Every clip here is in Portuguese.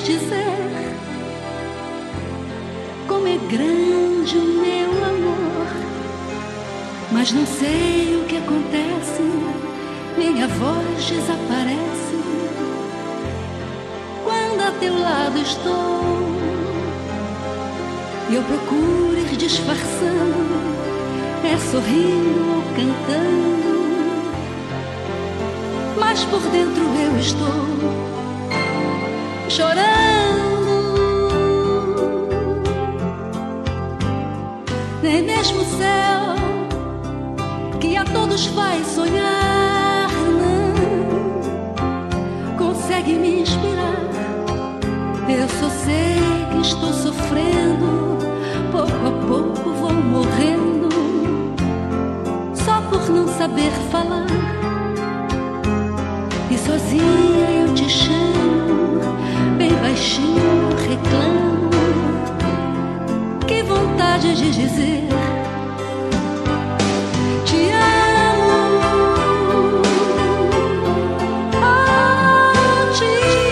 dizer como é grande o meu amor, mas não sei o que acontece, minha voz desaparece quando a teu lado estou. E eu procuro ir disfarçando, é sorrindo ou cantando, mas por dentro eu estou chorando. Nem mesmo o céu, que a todos faz sonhar, não consegue me inspirar. Eu só sei que estou sofrendo, pouco a pouco vou morrendo, só por não saber falar. E sozinha eu te chamo, bem baixinho reclamo. Que vontade de dizer te amo, oh, te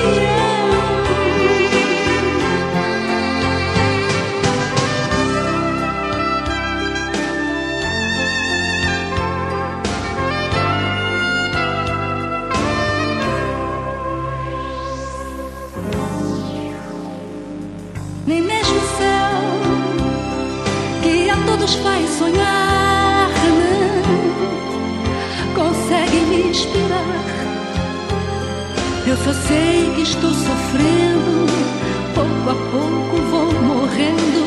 nem mesmo o céu, que a todos faz sonhar, não consegue me inspirar. Eu só sei que estou sofrendo, pouco a pouco vou morrendo,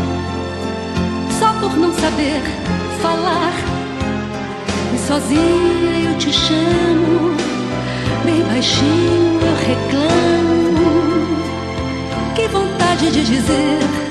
só por não saber falar. E sozinha eu te chamo, bem baixinho eu reclamo. Que vontade de dizer